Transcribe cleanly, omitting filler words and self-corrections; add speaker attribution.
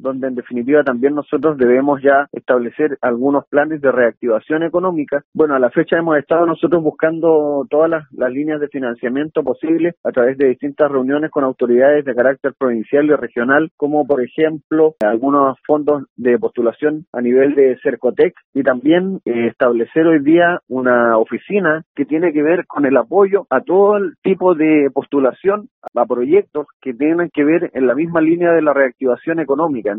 Speaker 1: donde en definitiva también nosotros debemos ya establecer algunos planes de reactivación económica. Bueno, a la fecha hemos estado nosotros buscando todas las líneas de financiamiento posibles a través de distintas reuniones con autoridades de carácter provincial y regional, como por ejemplo algunos fondos de postulación a nivel de Cercotec, y también establecer hoy día una oficina que tiene que ver con el apoyo a todo el tipo de postulación a proyectos que tienen que ver en la misma línea de la reactivación económica.